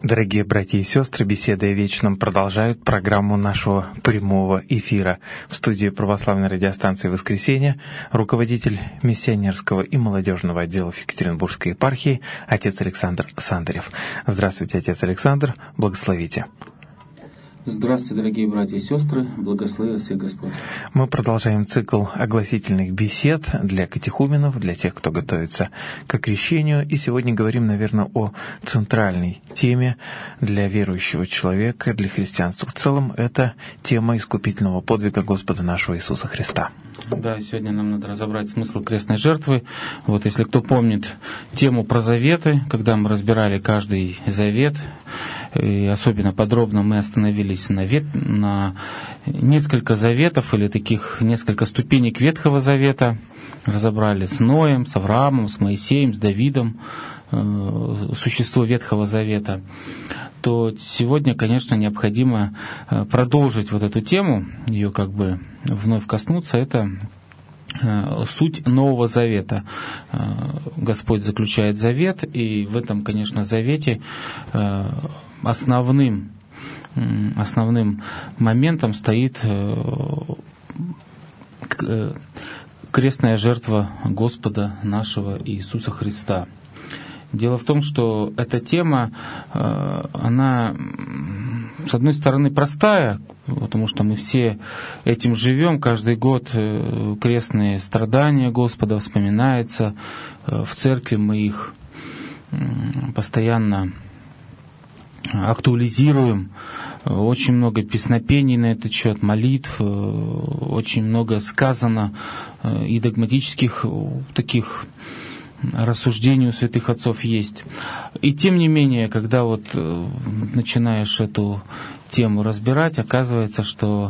Дорогие братья и сестры, беседы о вечном продолжают программу нашего прямого эфира. В студии православной радиостанции «Воскресенье» руководитель миссионерского и молодежного отделов Екатеринбургской епархии отец Александр Сандарев. Здравствуйте, отец Александр, благословите. Здравствуйте, дорогие братья и сестры, благослови вас всех Господь. Мы продолжаем цикл огласительных бесед для катехуменов, для тех, кто готовится к крещению. И сегодня говорим, наверное, о центральной теме для верующего человека, для христианства в целом. Это тема искупительного подвига Господа нашего Иисуса Христа. Да, сегодня нам надо разобрать смысл крестной жертвы. Вот если кто помнит тему про заветы, когда мы разбирали каждый завет, и особенно подробно мы остановились на несколько заветов или таких несколько ступенек Ветхого Завета, разобрали с Ноем, с Авраамом, с Моисеем, с Давидом, существо Ветхого Завета, то сегодня, конечно, необходимо продолжить вот эту тему, ее как бы вновь коснуться. Это суть Нового Завета. Господь заключает завет, и в этом, конечно, завете основным моментом стоит крестная жертва Господа нашего Иисуса Христа. Дело в том, что эта тема, она, с одной стороны, простая, потому что мы все этим живем, каждый год крестные страдания Господа вспоминаются, в церкви мы их постоянно актуализируем, очень много песнопений на этот счет, молитв, очень много сказано и догматических таких рассуждений у святых отцов есть. И тем не менее, когда вот начинаешь эту тему разбирать, оказывается, что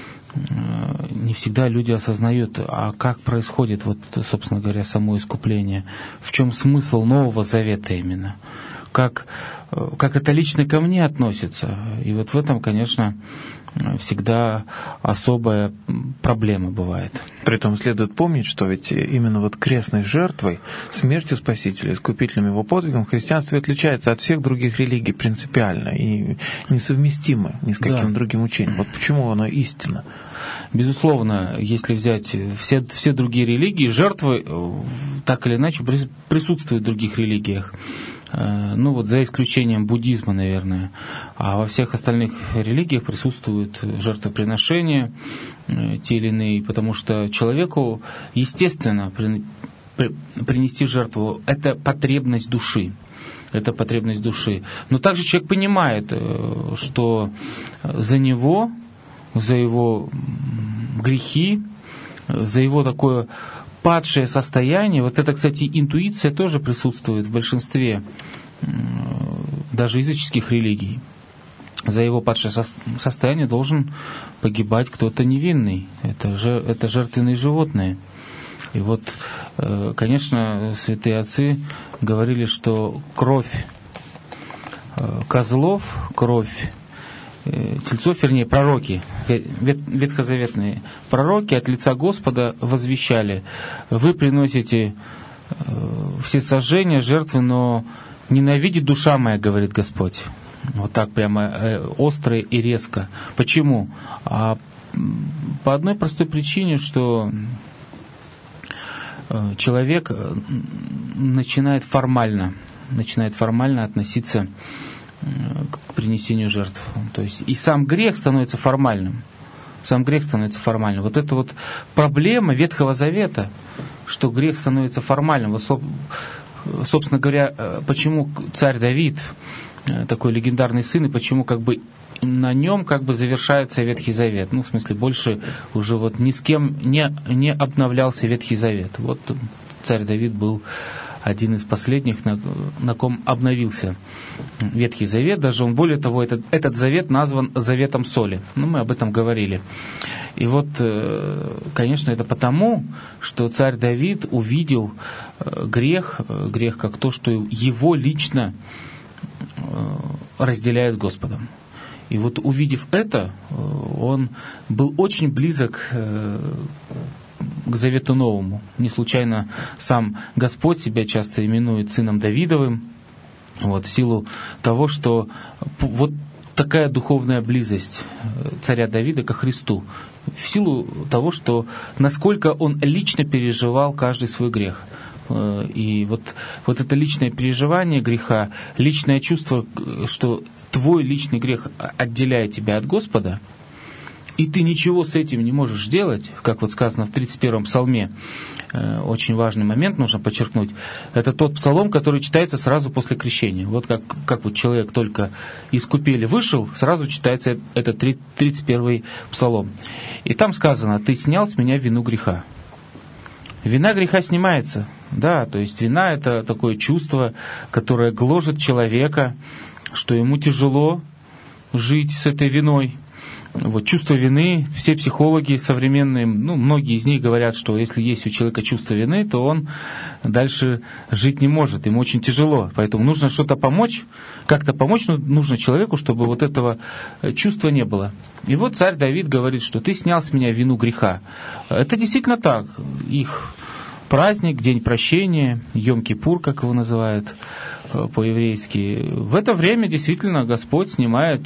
не всегда люди осознают, а как происходит, вот, собственно говоря, само искупление, в чем смысл Нового Завета именно, как это лично ко мне относится. И вот в этом, конечно, всегда особая проблема бывает. Притом следует помнить, что ведь именно вот крестной жертвой, смертью Спасителя, искупительным его подвигом христианство отличается от всех других религий принципиально и несовместимо ни с каким другим учением. Вот почему оно истинно. Безусловно, если взять все другие религии, жертвы так или иначе присутствуют в других религиях. Ну вот за исключением буддизма, наверное. А во всех остальных религиях присутствуют жертвоприношения те или иные, потому что человеку, естественно, принести жертву — это потребность души. Это потребность души. Но также человек понимает, что за него, за его грехи, за его такое падшее состояние, вот это, кстати, интуиция тоже присутствует в большинстве даже языческих религий. За его падшее состояние должен погибать кто-то невинный. Это жертвенные животные. И вот, конечно, святые отцы говорили, что кровь козлов, кровь тельцов, вернее, пророки, ветхозаветные пророки от лица Господа возвещали: вы приносите все сожжения, жертвы, но ненавидит душа моя, говорит Господь. Вот так прямо остро и резко. Почему? По одной простой причине, что человек начинает формально относиться к принесению жертв. То есть и сам грех становится формальным. Вот это вот проблема Ветхого Завета, что грех становится формальным. Вот, собственно говоря, почему царь Давид, такой легендарный сын, и почему как бы на нем как бы завершается Ветхий Завет. Ну, в смысле, больше уже вот ни с кем не обновлялся Ветхий Завет. Вот царь Давид был один из последних, на ком обновился Ветхий Завет. Даже он, более того, этот завет назван заветом соли. Ну, мы об этом говорили. И вот, конечно, это потому, что царь Давид увидел грех как то, что его лично разделяет с Господом. И вот, увидев это, он был очень близок к Завету Новому. Не случайно сам Господь себя часто именует сыном Давидовым, Вот, в силу того, что вот такая духовная близость царя Давида ко Христу, в силу того, что насколько он лично переживал каждый свой грех. И вот это личное переживание греха, личное чувство, что твой личный грех отделяет тебя от Господа, и ты ничего с этим не можешь делать, как вот сказано в 31-м псалме, очень важный момент нужно подчеркнуть, это тот псалом, который читается сразу после крещения. Вот как вот человек только из купели вышел, сразу читается этот 31-й псалом. И там сказано: «Ты снял с меня вину греха». Вина греха снимается, да, то есть вина — это такое чувство, которое гложет человека, что ему тяжело жить с этой виной. Вот, чувство вины, все психологи современные, многие из них говорят, что если есть у человека чувство вины, то он дальше жить не может, ему очень тяжело. Поэтому нужно что-то помочь, как-то помочь нужно человеку, чтобы вот этого чувства не было. И вот царь Давид говорит, что ты снял с меня вину греха. Это действительно так. Их праздник, день прощения, Йом-Кипур, как его называют по-еврейски. В это время действительно Господь снимает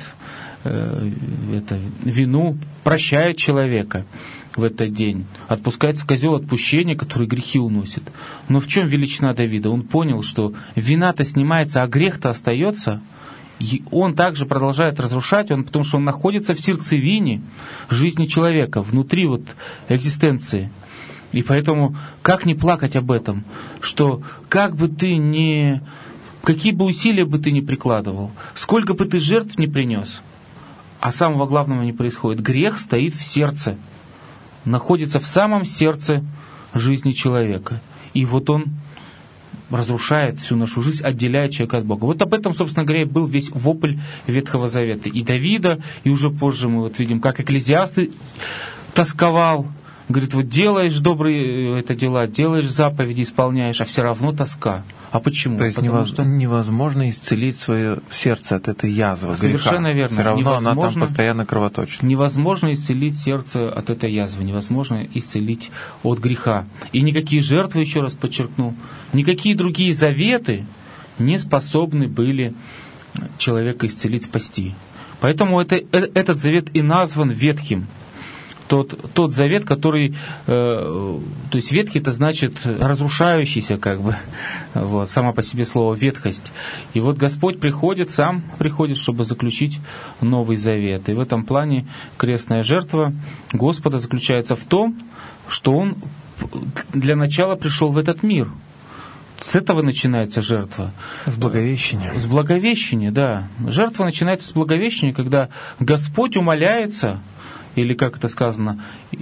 вину, прощает человека в этот день, отпускается козел отпущения, который грехи уносит. Но в чем величина Давида? Он понял, что вина-то снимается, а грех-то остается, и он также продолжает разрушать, потому что он находится в сердцевине жизни человека, внутри вот экзистенции. И поэтому как не плакать об этом, что как бы ты ни, какие бы усилия бы ты ни прикладывал, сколько бы ты жертв не принес, а самого главного не происходит. Грех стоит в сердце, находится в самом сердце жизни человека. И вот он разрушает всю нашу жизнь, отделяет человека от Бога. Вот об этом, собственно говоря, был весь вопль Ветхого Завета. И Давида, и уже позже мы вот видим, как Экклезиасты тосковал. Говорит, вот делаешь добрые дела, делаешь заповеди, исполняешь, а все равно тоска. А почему? То есть невозможно исцелить свое сердце от этой язвы, совершенно греха. Верно. Все равно она там постоянно кровоточит. Невозможно исцелить сердце от этой язвы, невозможно исцелить от греха. И никакие жертвы, еще раз подчеркну, никакие другие заветы не способны были человека исцелить, спасти. Поэтому этот завет и назван ветхим. Тот завет, который, то есть ветхий, это значит разрушающийся, как бы, вот, само по себе слово ветхость. И вот Господь сам приходит, чтобы заключить новый завет. И в этом плане крестная жертва Господа заключается в том, что Он для начала пришел в этот мир. С этого начинается жертва. С Благовещения. С Благовещения, да. Жертва начинается с Благовещения, когда Господь умоляется, или, как это сказано,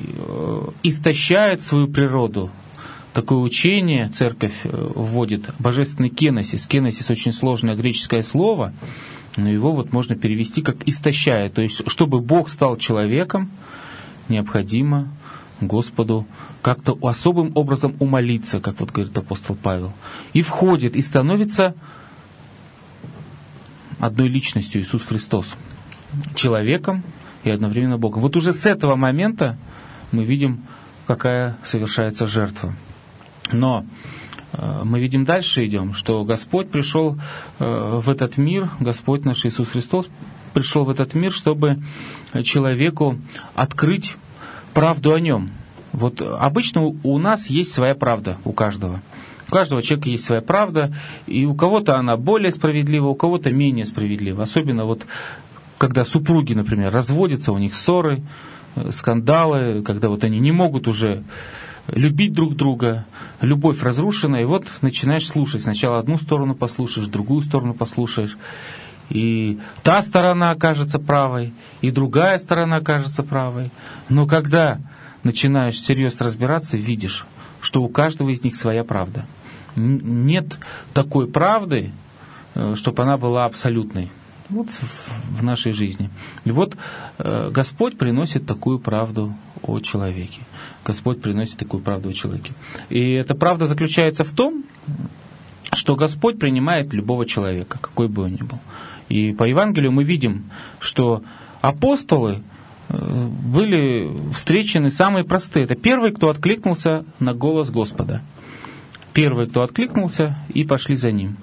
истощает свою природу. Такое учение церковь вводит, божественный кеносис. Кеносис — очень сложное греческое слово, но его вот можно перевести как «истощает». То есть, чтобы Бог стал человеком, необходимо Господу как-то особым образом умолиться, как вот говорит апостол Павел. И входит, и становится одной личностью Иисус Христос, человеком и одновременно Богом. Вот уже с этого момента мы видим, какая совершается жертва. Но мы видим дальше, идем, что Господь пришел в этот мир, Господь наш Иисус Христос пришел в этот мир, чтобы человеку открыть правду о Нем. Вот обычно у нас есть своя правда, у каждого. У каждого человека есть своя правда, и у кого-то она более справедлива, у кого-то менее справедлива. Особенно вот когда супруги, например, разводятся, у них ссоры, скандалы, когда вот они не могут уже любить друг друга, любовь разрушена, и вот начинаешь слушать. Сначала одну сторону послушаешь, другую сторону послушаешь, и та сторона окажется правой, и другая сторона окажется правой. Но когда начинаешь серьезно разбираться, видишь, что у каждого из них своя правда. Нет такой правды, чтобы она была абсолютной. Вот в нашей жизни. И вот Господь приносит такую правду о человеке. Господь приносит такую правду о человеке. И эта правда заключается в том, что Господь принимает любого человека, какой бы он ни был. И по Евангелию мы видим, что апостолы были встречены самые простые. Это первые, кто откликнулся на голос Господа. Первые, кто откликнулся и пошли за Ним.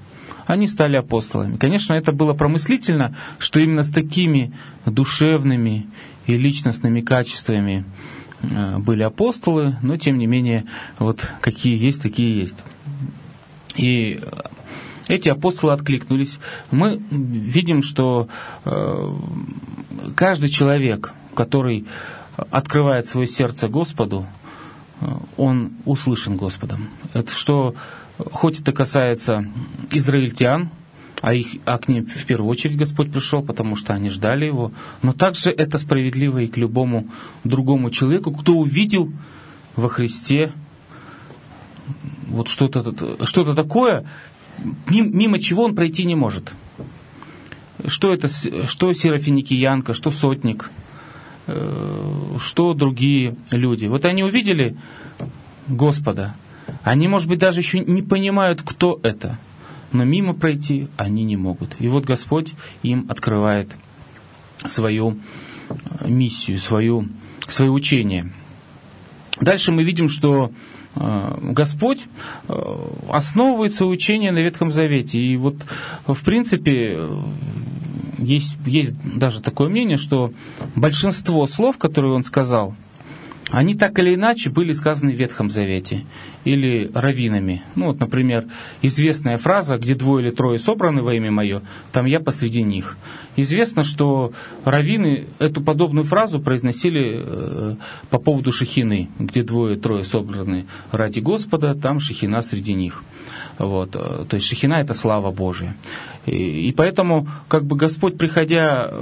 они стали апостолами. Конечно, это было промыслительно, что именно с такими душевными и личностными качествами были апостолы, но тем не менее, вот какие есть, такие есть. И эти апостолы откликнулись. Мы видим, что каждый человек, который открывает свое сердце Господу, он услышан Господом. Это что, хоть это касается израильтян, а к ним в первую очередь Господь пришел, потому что они ждали Его, но также это справедливо и к любому другому человеку, кто увидел во Христе вот что-то такое, мимо чего он пройти не может. Что серафиникиянка, что сотник, что другие люди. Вот они увидели Господа. Они, может быть, даже еще не понимают, кто это. Но мимо пройти они не могут. И вот Господь им открывает свою миссию, свое учение. Дальше мы видим, что Господь основывает свое учение на Ветхом Завете. И вот, в принципе, есть даже такое мнение, что большинство слов, которые Он сказал, они так или иначе были сказаны в Ветхом Завете или раввинами. Ну вот, например, известная фраза, где 2 или 3 собраны во имя Мое, там Я посреди них. Известно, что раввины эту подобную фразу произносили по поводу шехины, где 2-3 собраны ради Господа, там шехина среди них. Вот. То есть шехина — это слава Божия. И поэтому, как бы Господь, приходя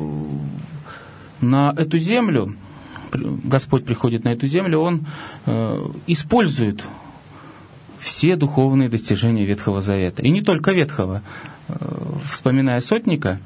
на эту землю, Господь приходит на эту землю, Он использует все духовные достижения Ветхого Завета. И не только Ветхого. Вспоминая сотника,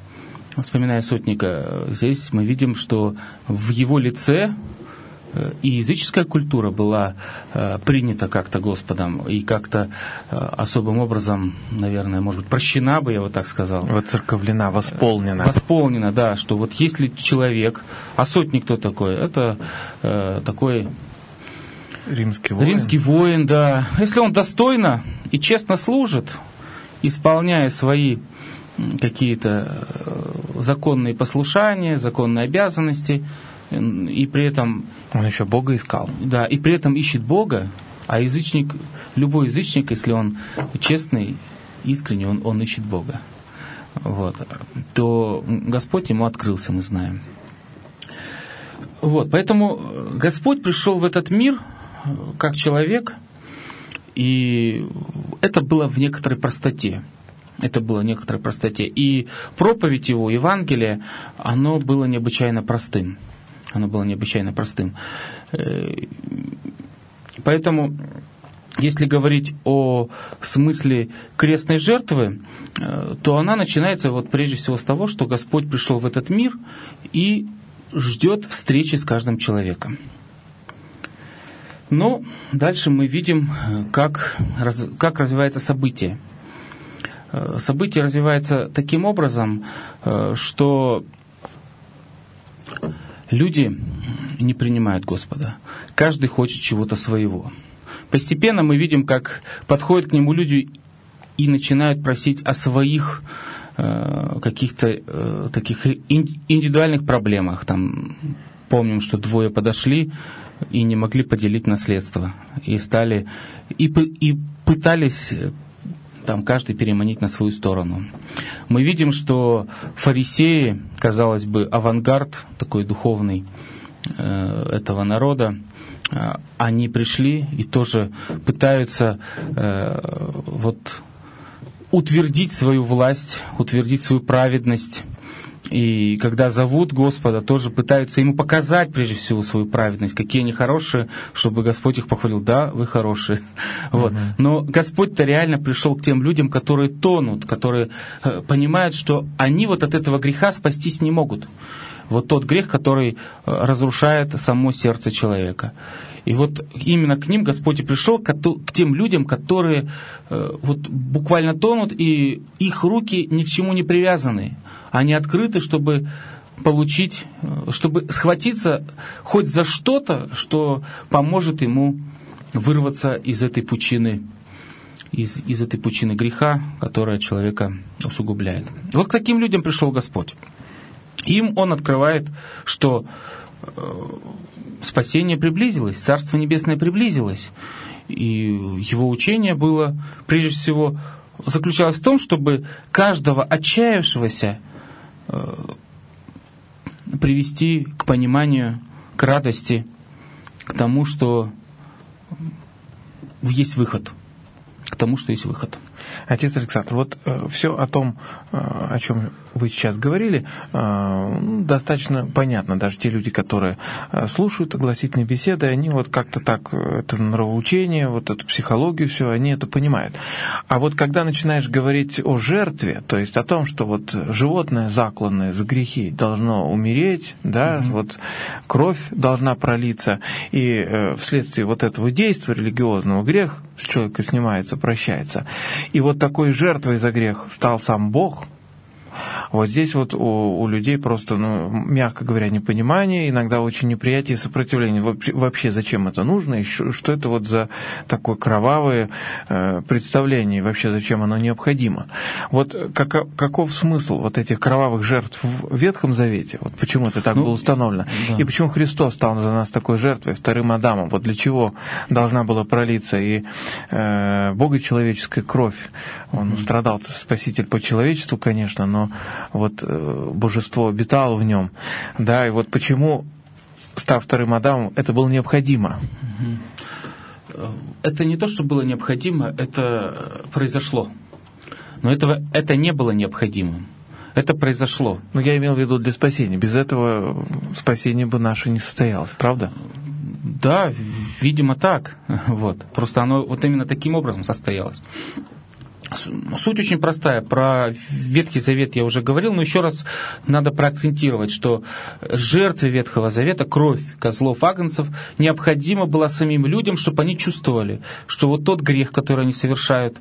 здесь мы видим, что в его лице и языческая культура была принята как-то Господом и как-то особым образом, наверное, может быть, прощена бы, я вот так сказал. Воцерковлена, восполнена. Восполнена, да, что вот если человек, а сотник кто такой? Это такой римский воин, да. Если он достойно и честно служит, исполняя свои какие-то законные послушания, законные обязанности, и при этом... Он еще Бога искал. Да, и при этом ищет Бога, а любой язычник, если он честный, искренний, он ищет Бога. Вот. То Господь ему открылся, мы знаем. Вот. Поэтому Господь пришел в этот мир как человек, и это было в некоторой простоте. И проповедь его, Евангелие, оно было необычайно простым. Поэтому, если говорить о смысле крестной жертвы, то она начинается вот прежде всего с того, что Господь пришел в этот мир и ждет встречи с каждым человеком. Но дальше мы видим, как развивается событие. Событие развивается таким образом, что люди не принимают Господа. Каждый хочет чего-то своего. Постепенно мы видим, как подходят к Нему люди и начинают просить о своих каких-то таких индивидуальных проблемах. Там, помним, что 2 подошли и не могли поделить наследство. И пытались там каждый переманить на свою сторону. Мы видим, что фарисеи, казалось бы, авангард такой духовный этого народа, они пришли и тоже пытаются утвердить свою власть, утвердить свою праведность. И когда зовут Господа, тоже пытаются Ему показать прежде всего свою праведность, какие они хорошие, чтобы Господь их похвалил. Да, вы хорошие. Вот. Но Господь-то реально пришел к тем людям, которые тонут, которые понимают, что они вот от этого греха спастись не могут. Вот тот грех, который разрушает само сердце человека. И вот именно к ним Господь и пришел, к тем людям, которые вот буквально тонут, и их руки ни к чему не привязаны. Они открыты, чтобы получить, чтобы схватиться хоть за что-то, что поможет ему вырваться из этой пучины из этой пучины греха, которая человека усугубляет. Вот к таким людям пришел Господь. Им Он открывает, что спасение приблизилось, Царство Небесное приблизилось. И Его учение было, прежде всего, заключалось в том, чтобы каждого отчаявшегося привести к пониманию, к радости, к тому, что есть выход. К тому, что есть выход. Отец Александр, вот все о том, о чем вы сейчас говорили, достаточно понятно. Даже те люди, которые слушают огласительные беседы, они вот как-то так, это нравоучение, вот эту психологию, все, они это понимают. А вот когда начинаешь говорить о жертве, то есть о том, что вот животное, закланное за грехи, должно умереть, да, вот кровь должна пролиться, и вследствие вот этого действия религиозного грех с человека снимается, прощается. И вот такой жертвой за грех стал сам Бог. Вот здесь вот у людей просто, мягко говоря, непонимание, иногда очень неприятие и сопротивление. Вообще зачем это нужно, и что это вот за такое кровавое представление, и вообще зачем оно необходимо. Вот каков смысл вот этих кровавых жертв в Ветхом Завете? Вот почему это так было установлено? Да. И почему Христос стал за нас такой жертвой, вторым Адамом? Вот для чего должна была пролиться и богочеловеческая кровь? Он страдал, Спаситель по человечеству, конечно, но вот божество обитало в нем, да, и вот почему, став вторым Адамом, это было необходимо? Это не то, что было необходимо, это произошло. Но это не было необходимым. Это произошло. Но я имел в виду для спасения. Без этого спасение бы наше не состоялось, правда? Да, видимо, так. Вот. Просто оно вот именно таким образом состоялось. Суть очень простая. Про Ветхий Завет я уже говорил, но еще раз надо проакцентировать, что жертвы Ветхого Завета, кровь козлов, агнцев, необходима была самим людям, чтобы они чувствовали, что вот тот грех, который они совершают,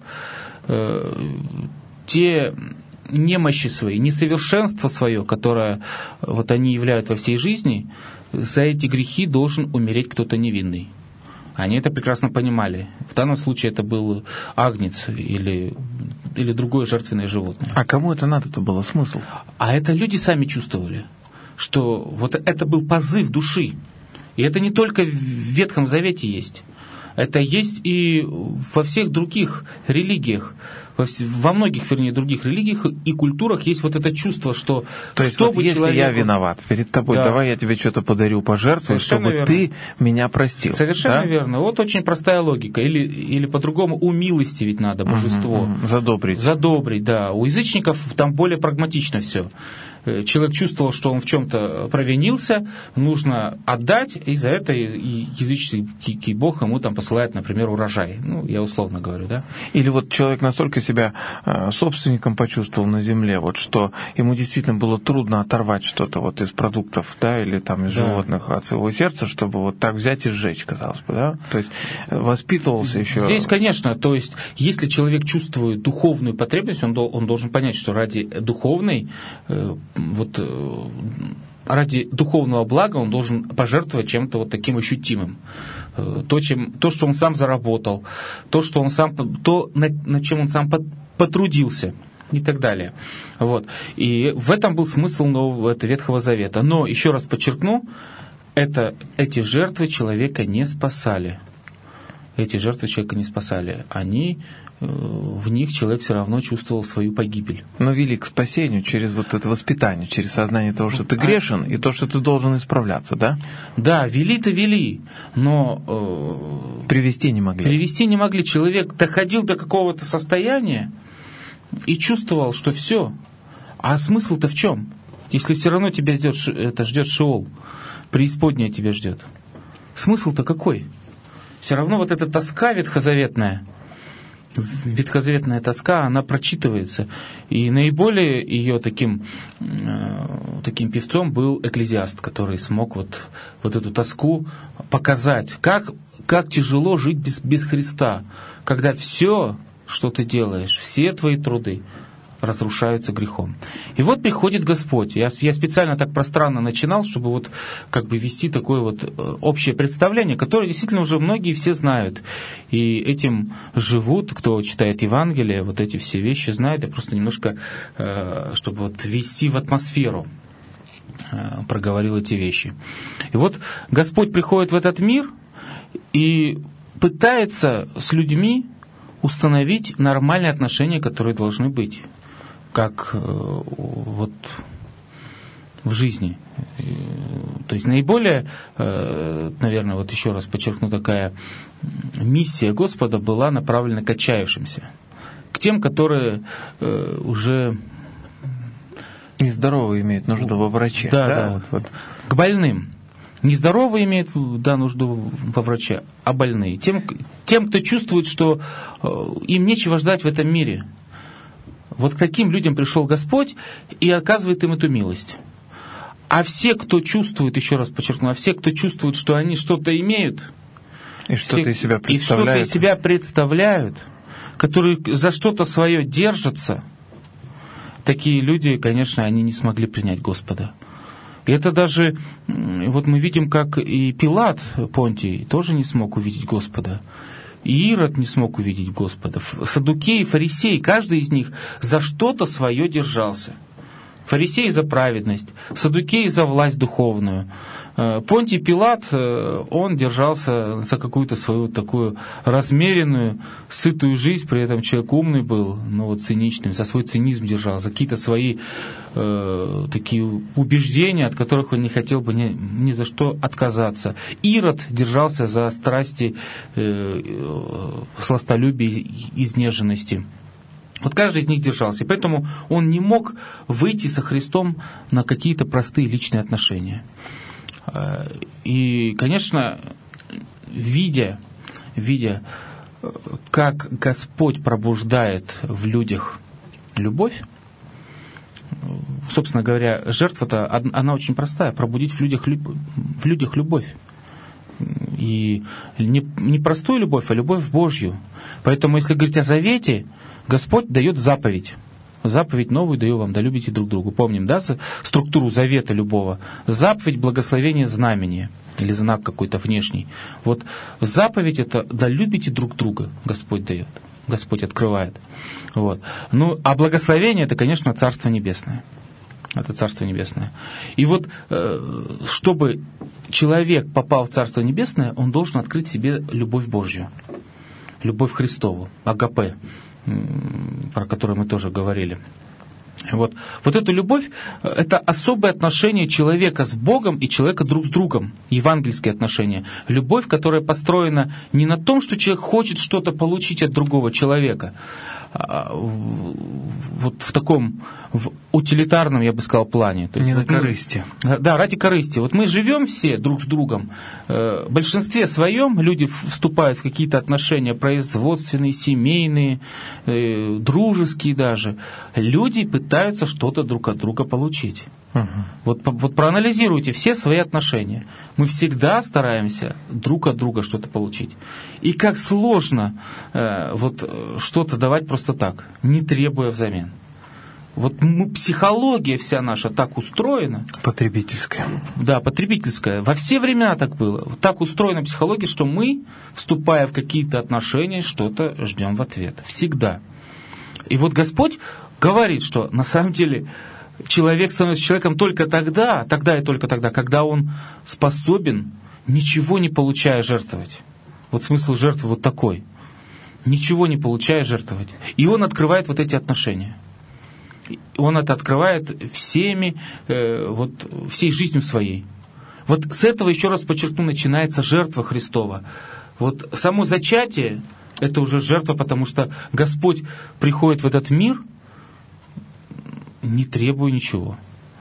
те немощи свои, несовершенство свое, которое вот они являют во всей жизни, за эти грехи должен умереть кто-то невинный. Они это прекрасно понимали. В данном случае это был агнец или другое жертвенное животное. А кому это надо-то было, смысл? А это люди сами чувствовали, что вот это был позыв души. И это не только в Ветхом Завете есть. Это есть и во всех других религиях. Во многих, других религиях и культурах есть вот это чувство, что... То есть, вот если человеку... я виноват перед тобой, да, давай я тебе что-то подарю, пожертвую, чтобы верно. Ты меня простил. Совершенно верно. Вот очень простая логика. Или по-другому, умилостивить надо божество. Задобрить. Задобрить, да. У язычников там более прагматично все. Человек чувствовал, что он в чем-то провинился, нужно отдать, и за это языческий бог ему там посылает, например, урожай. Я условно говорю, да? Или вот человек настолько себя собственником почувствовал на земле, вот что ему действительно было трудно оторвать что-то вот из продуктов, да, или там из животных от своего сердца, чтобы вот так взять и сжечь, казалось бы, да? То есть воспитывался еще... Здесь, конечно, то есть если человек чувствует духовную потребность, он должен понять, что ради духовной ради духовного блага он должен пожертвовать чем-то вот таким ощутимым. То, что он сам заработал, над чем он сам потрудился и так далее. Вот. И в этом был смысл Нового Ветхого Завета. Но, еще раз подчеркну, эти жертвы человека не спасали. В них человек все равно чувствовал свою погибель. Но вели к спасению через вот это воспитание, через сознание того, что ты грешен, и то, что ты должен исправляться, да? Да, вели, но... Привести не могли. Человек доходил до какого-то состояния и чувствовал, что все. А смысл-то в чем? Если все равно тебя ждет Шеол, преисподняя тебя ждет. Смысл-то какой? Все равно вот эта тоска ветхозаветная тоска, она прочитывается. И наиболее ее таким певцом был Экклезиаст, который смог вот эту тоску показать. Как тяжело жить без Христа, когда все, что ты делаешь, все твои труды, разрушаются грехом. И вот приходит Господь. Я специально так пространно начинал, чтобы вот как бы вести такое вот общее представление, которое действительно уже многие все знают. И этим живут, кто читает Евангелие, вот эти все вещи знают. Я просто немножко, чтобы вот ввести в атмосферу, проговорил эти вещи. И вот Господь приходит в этот мир и пытается с людьми установить нормальные отношения, которые должны быть, как вот в жизни. То есть наиболее, наверное, вот еще раз подчеркну, такая миссия Господа была направлена к отчаявшимся, к тем, которые уже нездоровые имеют нужду во враче. Да. Вот. К больным. Нездоровые имеют нужду во враче, а больные. Тем, кто чувствует, что им нечего ждать в этом мире. Вот к таким людям пришел Господь и оказывает им эту милость. А все, кто чувствует, еще раз подчеркну, а все, кто чувствует, что они что-то имеют, и что-то из себя представляют, которые за что-то свое держатся, такие люди, конечно, они не смогли принять Господа. И это даже, вот мы видим, как и Пилат Понтий тоже не смог увидеть Господа. И Ирод не смог увидеть Господа. Саддукеи, фарисеи, каждый из них за что-то свое держался. Фарисеи за праведность, саддукеи за власть духовную. Понтий Пилат, он держался за какую-то свою такую размеренную, сытую жизнь, при этом человек умный был, но вот циничный, за свой цинизм держал, за какие-то свои такие убеждения, от которых он не хотел бы ни за что отказаться. Ирод держался за страсти сластолюбия и изнеженности. Вот каждый из них держался, и поэтому он не мог выйти со Христом на какие-то простые личные отношения. И, конечно, видя, как Господь пробуждает в людях любовь, собственно говоря, жертва-то, она очень простая, пробудить в людях любовь. И не простую любовь, а любовь Божью. Поэтому, если говорить о завете, Господь дает заповедь. Заповедь новую даю вам, да любите друг друга. Помним, да, структуру завета любого. Заповедь, благословение, знамение. Или знак какой-то внешний. Вот заповедь это, да любите друг друга, Господь дает. Господь открывает. Вот. Ну, а благословение это, конечно, Царство Небесное. Это Царство Небесное. И вот, чтобы человек попал в Царство Небесное, он должен открыть себе любовь Божью. Любовь Христову, агапе, про которую мы тоже говорили. Вот эту любовь, это особое отношение человека с Богом и человека друг с другом, евангельские отношения. Любовь, которая построена не на том, что человек хочет что-то получить от другого человека, вот в таком утилитарном, я бы сказал, плане. То есть, не на корысти. Да, ради корысти. Вот мы живем все друг с другом. В большинстве своем люди вступают в какие-то отношения производственные, семейные, дружеские даже. Люди пытаются что-то друг от друга получить. Вот проанализируйте все свои отношения. Мы всегда стараемся друг от друга что-то получить. И как сложно что-то давать просто так, не требуя взамен. Вот психология вся наша так устроена. Потребительская. Да, потребительская. Во все времена так было. Так устроена психология, что мы, вступая в какие-то отношения, что-то ждем в ответ. Всегда. И вот Господь говорит, что на самом деле человек становится человеком только тогда и только тогда, когда он способен, ничего не получая, жертвовать. Вот смысл жертвы вот такой. Ничего не получая, жертвовать. И он открывает вот эти отношения. Он это открывает всей жизнью своей. Вот с этого, еще раз подчеркну, начинается жертва Христова. Вот само зачатие – это уже жертва, потому что Господь приходит в этот мир, не требуя ничего,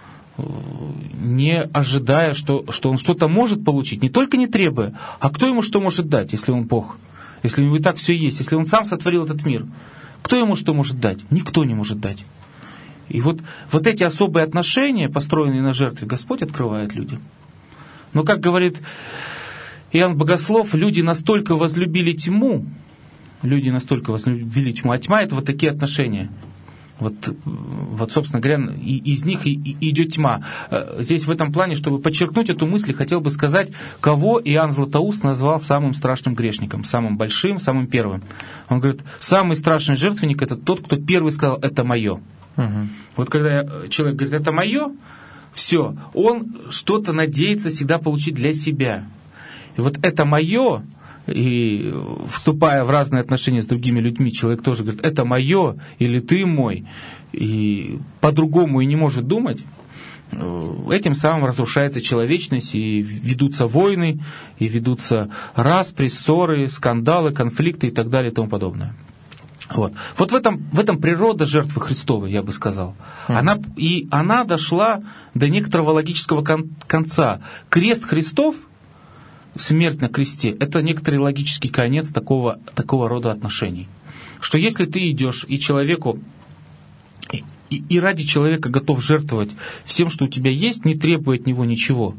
не ожидая, что он что-то может получить, не только не требуя, а кто ему что может дать, если он Бог, если у него и так все есть, если он сам сотворил этот мир, кто ему что может дать? Никто не может дать. И вот эти особые отношения, построенные на жертве, Господь открывает людям. Но, как говорит Иоанн Богослов, люди настолько возлюбили тьму, а тьма – это вот такие отношения. Вот, собственно говоря, из них идет тьма. Здесь в этом плане, чтобы подчеркнуть эту мысль, хотел бы сказать, кого Иоанн Златоуст назвал самым страшным грешником, самым большим, самым первым. Он говорит, самый страшный жертвенник – это тот, кто первый сказал «это мое». Угу. Вот когда человек говорит «это мое», все, он что-то надеется всегда получить для себя. И вот «это мое», и вступая в разные отношения с другими людьми, человек тоже говорит, это мое или ты мой, и по-другому и не может думать, этим самым разрушается человечность, и ведутся войны, и ведутся распри, ссоры, скандалы, конфликты и так далее и тому подобное. Вот в этом природа жертвы Христовой, я бы сказал. Она дошла до некоторого логического конца. Крест Христов, смерть на кресте – это некоторый логический конец такого рода отношений. Что если ты идешь и человеку, и ради человека готов жертвовать всем, что у тебя есть, не требуя от него ничего,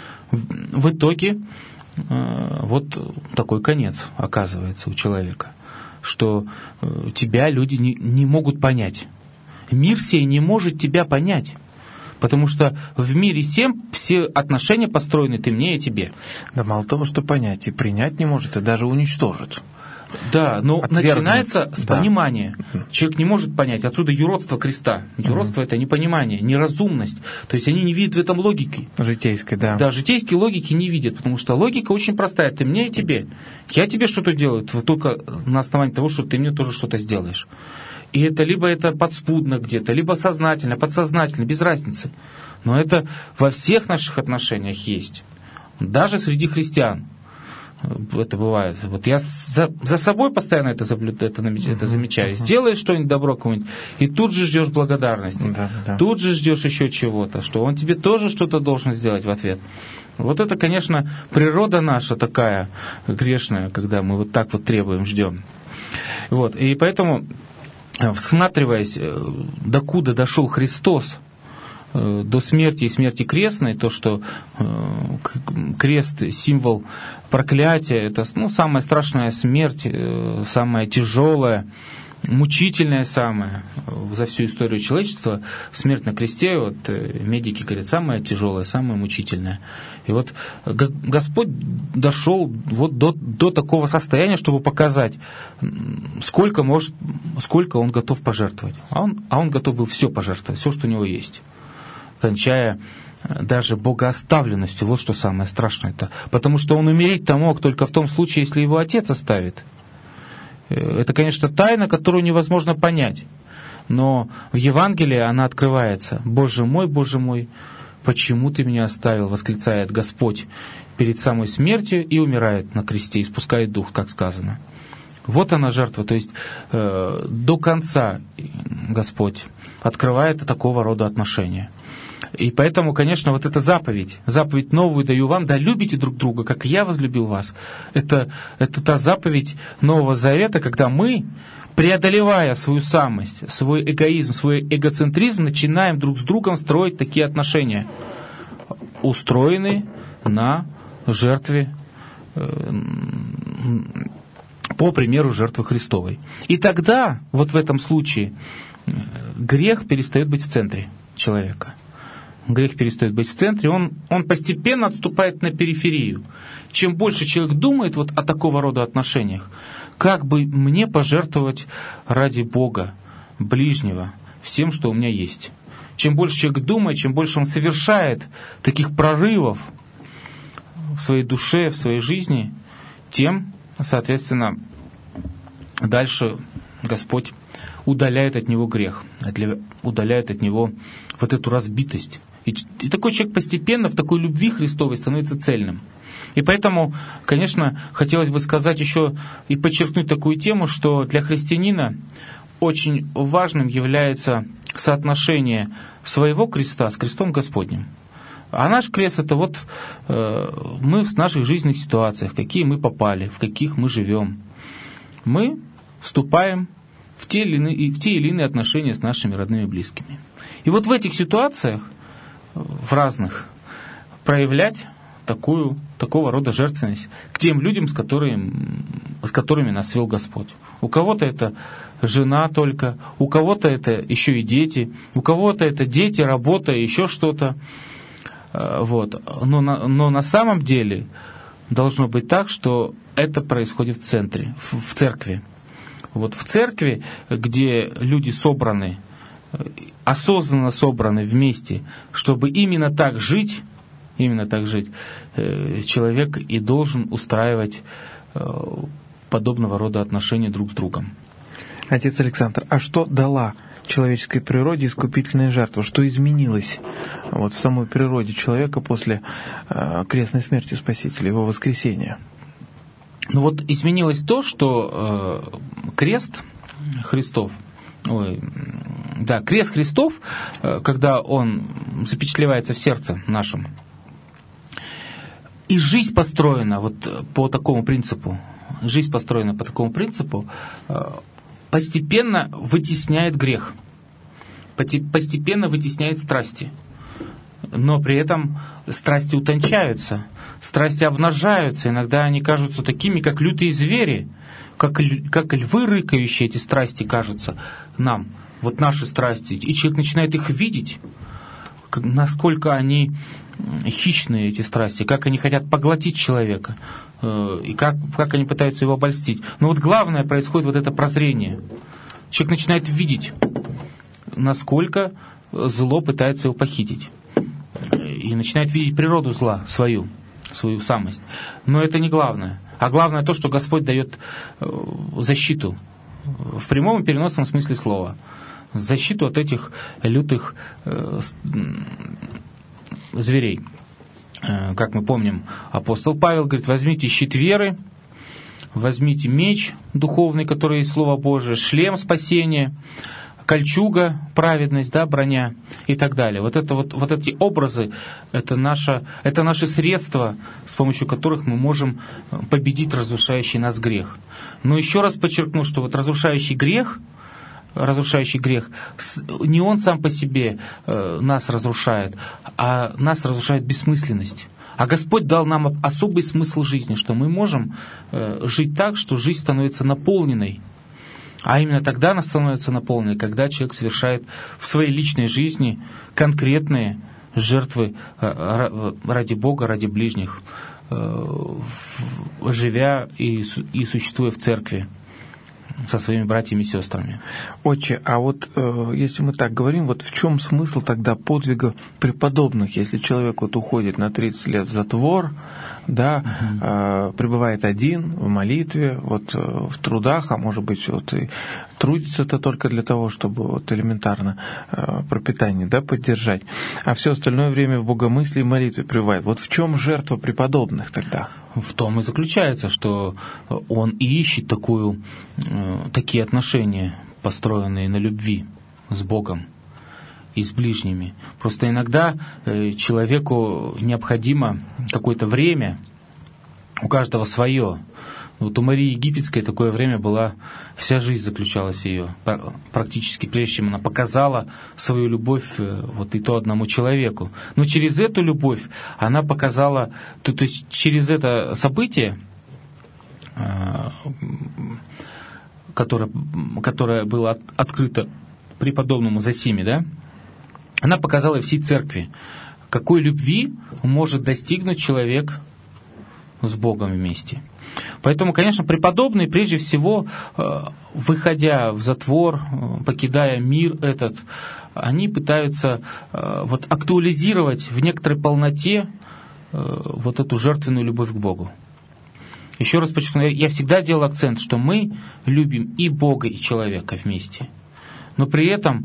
в итоге вот такой конец оказывается у человека, что тебя люди не могут понять. Мир сей не может тебя понять. Потому что в мире всем все отношения построены ты мне и тебе. Да мало того, что понять, и принять не может, и даже уничтожит. Да, но начинается с понимания. Человек не может понять. Отсюда юродство креста. Юродство это непонимание, неразумность. То есть они не видят в этом логики. Житейской, да. Да, житейской логики не видят, потому что логика очень простая. Ты мне и тебе. Я тебе что-то делаю, только на основании того, что ты мне тоже что-то сделаешь. И это либо это подспудно где-то, либо сознательно, подсознательно, без разницы. Но это во всех наших отношениях есть. Даже среди христиан это бывает. Вот я за собой постоянно это замечаю. Сделаешь что-нибудь добро кому-нибудь, и тут же ждешь благодарности. Да. Тут же ждешь еще чего-то, что он тебе тоже что-то должен сделать в ответ. Вот это, конечно, природа наша такая грешная, когда мы вот так вот требуем, ждем. Вот. И поэтому, всматриваясь, докуда дошел Христос, до смерти и смерти крестной, то, что крест – символ проклятия, это самая страшная смерть, самая тяжелая, мучительная самая за всю историю человечества. Смерть на кресте, вот медики говорят, самая тяжелая, самая мучительная. И вот Господь дошел вот до такого состояния, чтобы показать, сколько Он готов пожертвовать. А он готов был все пожертвовать, все, что у него есть, кончая даже богооставленностью. Вот что самое страшное-то. Потому что он умереть-то мог только в том случае, если его отец оставит. Это, конечно, тайна, которую невозможно понять. Но в Евангелии она открывается. Боже мой, почему ты меня оставил?» — восклицает Господь перед самой смертью и умирает на кресте, испускает дух, как сказано. Вот она жертва. То есть до конца Господь открывает такого рода отношения. И поэтому, конечно, вот эта заповедь новую даю вам, да любите друг друга, как и я возлюбил вас. Это та заповедь Нового Завета, когда мы, преодолевая свою самость, свой эгоизм, свой эгоцентризм, начинаем друг с другом строить такие отношения, устроенные на жертве, по примеру жертвы Христовой. И тогда, вот в этом случае, грех перестает быть в центре человека. Грех перестает быть в центре, он постепенно отступает на периферию. Чем больше человек думает вот о такого рода отношениях, как бы мне пожертвовать ради Бога, ближнего, всем, что у меня есть. Чем больше человек думает, чем больше он совершает таких прорывов в своей душе, в своей жизни, тем, соответственно, дальше Господь удаляет от него грех, удаляет от него вот эту разбитость. И такой человек постепенно в такой любви Христовой становится цельным. И поэтому, конечно, хотелось бы сказать еще и подчеркнуть такую тему, что для христианина очень важным является соотношение своего креста с крестом Господним. А наш крест — это вот мы в наших жизненных ситуациях, в какие мы попали, в каких мы живем. Мы вступаем в те или иные отношения с нашими родными и близкими. И вот в этих ситуациях, в разных, проявлять такого рода жертвенность к тем людям, с которыми нас свел Господь. У кого-то это жена только, у кого-то это еще и дети, у кого-то это дети, работа, еще что-то. Вот. Но на самом деле должно быть так, что это происходит в центре, в церкви. Вот в церкви, где люди собраны, осознанно собраны вместе, чтобы именно так жить, человек и должен устраивать подобного рода отношения друг с другом. Отец Александр, а что дала человеческой природе искупительная жертва? Что изменилось вот в самой природе человека после крестной смерти Спасителя, его воскресения? Ну вот изменилось то, что крест Христов, крест Христов, когда он запечатлевается в сердце нашем, и жизнь построена вот по такому принципу, постепенно вытесняет грех, постепенно вытесняет страсти. Но при этом страсти утончаются, страсти обнажаются, иногда они кажутся такими, как лютые звери, как львы рыкающие, эти страсти кажутся нам, вот наши страсти, и человек начинает их видеть, насколько они хищные, эти страсти, как они хотят поглотить человека, и как они пытаются его обольстить. Но вот главное, происходит вот это прозрение. Человек начинает видеть, насколько зло пытается его похитить. И начинает видеть природу зла, свою самость. Но это не главное. А главное то, что Господь дает защиту. В прямом и переносном смысле слова. Защиту от этих лютых зверей. Как мы помним, апостол Павел говорит: возьмите щит веры, возьмите меч духовный, который есть Слово Божие, шлем спасения, кольчуга, праведность, броня и так далее. Вот эти образы, это наши средства, с помощью которых мы можем победить разрушающий нас грех. Но еще раз подчеркну, что вот разрушающий грех, не он сам по себе нас разрушает, а нас разрушает бессмысленность. А Господь дал нам особый смысл жизни, что мы можем жить так, что жизнь становится наполненной. А именно тогда она становится наполненной, когда человек совершает в своей личной жизни конкретные жертвы ради Бога, ради ближних, живя и существуя в церкви со своими братьями и сестрами. Отче, а вот если мы так говорим, вот в чем смысл тогда подвига преподобных, если человек вот уходит на 30 лет в затвор, пребывает один в молитве, вот в трудах, а может быть вот и трудится это только для того, чтобы вот элементарно пропитание поддержать, а все остальное время в богомыслии и молитве пребывает. Вот в чем жертва преподобных тогда? В том и заключается, что он и ищет такие отношения, построенные на любви с Богом и с ближними. Просто иногда человеку необходимо какое-то время, у каждого свое. Вот у Марии Египетской такое время была, вся жизнь заключалась ее, практически прежде чем она показала свою любовь вот и то одному человеку. Но через эту любовь она показала, то есть через это событие, которое было открыто преподобному Зосиме, она показала всей церкви, какой любви может достигнуть человек с Богом вместе. Поэтому, конечно, преподобные, прежде всего, выходя в затвор, покидая мир этот, они пытаются актуализировать в некоторой полноте вот эту жертвенную любовь к Богу. Еще раз подчеркну, я всегда делал акцент, что мы любим и Бога, и человека вместе. Но при этом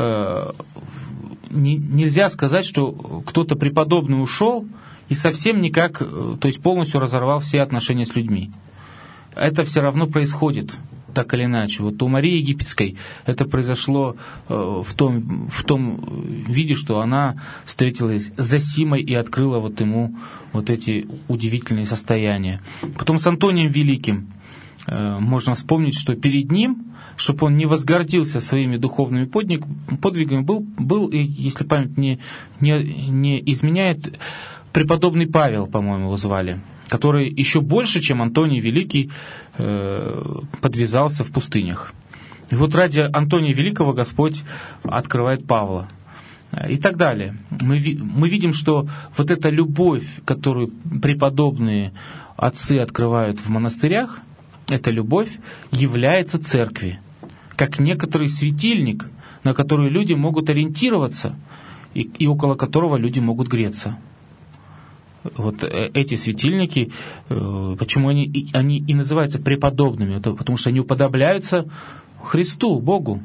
нельзя сказать, что кто-то преподобный ушел и совсем никак, то есть полностью разорвал все отношения с людьми. Это все равно происходит, так или иначе. Вот у Марии Египетской это произошло в том виде, что она встретилась с Зосимой и открыла ему эти удивительные состояния. Потом с Антонием Великим можно вспомнить, что перед ним, чтобы он не возгордился своими духовными подвигами, был, если память не изменяет, преподобный Павел, по-моему, его звали. который еще больше, чем Антоний Великий, подвязался в пустынях. И вот ради Антония Великого Господь открывает Павла. И так далее. Мы видим, что вот эта любовь, которую преподобные отцы открывают в монастырях, эта любовь является церкви, как некоторый светильник, на который люди могут ориентироваться и около которого люди могут греться. Вот эти светильники, почему они и называются преподобными? Потому что они уподобляются Христу, Богу,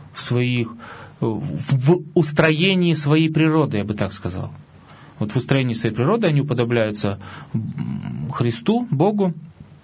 в устроении своей природы, я бы так сказал. Вот в устроении своей природы они уподобляются Христу, Богу,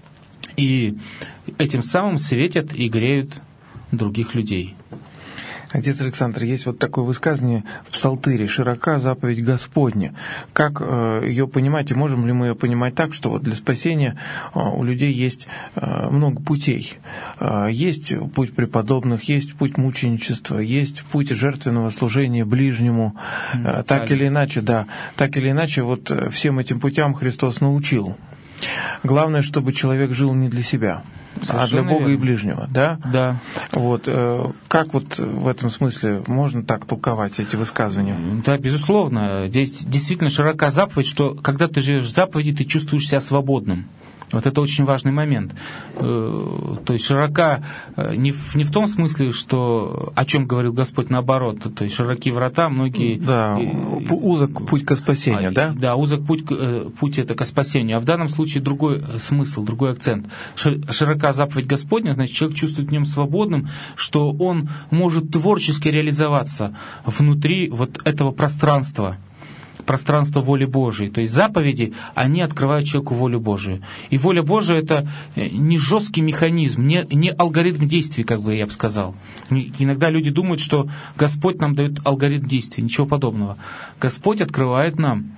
и этим самым светят и греют других людей. Отец Александр, есть вот такое высказывание в Псалтыре: «Широка заповедь Господня». Как ее понимать, и можем ли мы ее понимать так, что вот для спасения у людей есть много путей? Есть путь преподобных, есть путь мученичества, есть путь жертвенного служения ближнему. Так или иначе, вот всем этим путям Христос научил. Главное, чтобы человек жил не для себя, а для Бога и ближнего, да? Да. Вот, как вот в этом смысле можно так толковать эти высказывания? Да, безусловно. Здесь действительно широка заповедь, что когда ты живешь в заповеди, ты чувствуешь себя свободным. Вот это очень важный момент. То есть широка не в том смысле, что о чем говорил Господь, наоборот. То есть широки врата, многие... Да, узок путь ко спасению, да? Да, узок путь это ко спасению. А в данном случае другой смысл, другой акцент. Широка заповедь Господня, значит, человек чувствует в нем свободным, что он может творчески реализоваться внутри вот этого пространства воли Божией. То есть заповеди, они открывают человеку волю Божию. И воля Божия — это не жесткий механизм, не алгоритм действий, как бы я бы сказал. Иногда люди думают, что Господь нам дает алгоритм действий. Ничего подобного. Господь открывает нам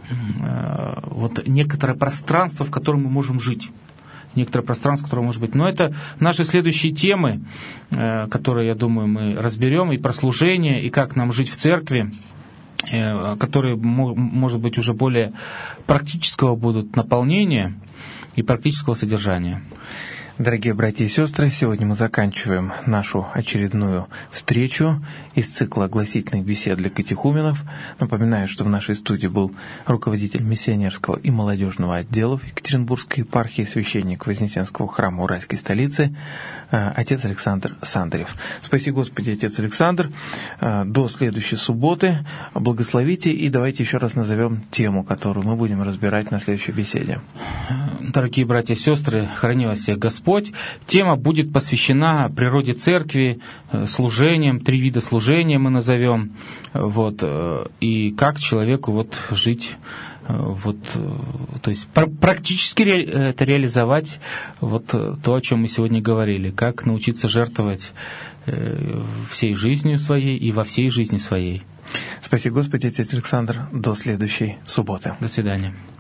вот некоторое пространство, в котором мы можем жить. Некоторое пространство, которое может быть. Но это наши следующие темы, которые, я думаю, мы разберем, и про служение, и как нам жить в церкви, которые, может быть, уже более практического будут наполнения и практического содержания. Дорогие братья и сестры, сегодня мы заканчиваем нашу очередную встречу из цикла «Гласительных бесед для катехуменов». Напоминаю, что в нашей студии был руководитель миссионерского и молодежного отделов Екатеринбургской епархии, священник Вознесенского храма Уральской столицы, отец Александр Сандарев. Спаси Господи, отец Александр. До следующей субботы. Благословите, и давайте еще раз назовем тему, которую мы будем разбирать на следующей беседе. Дорогие братья и сестры, храни вас всех Господь. Тема будет посвящена природе церкви, служениям, 3 вида служения мы назовем, вот, и как человеку вот жить, вот, то есть практически это реализовать вот то, о чем мы сегодня говорили, как научиться жертвовать всей жизнью своей и во всей жизни своей. Спаси Господи, отец Александр. До следующей субботы. До свидания.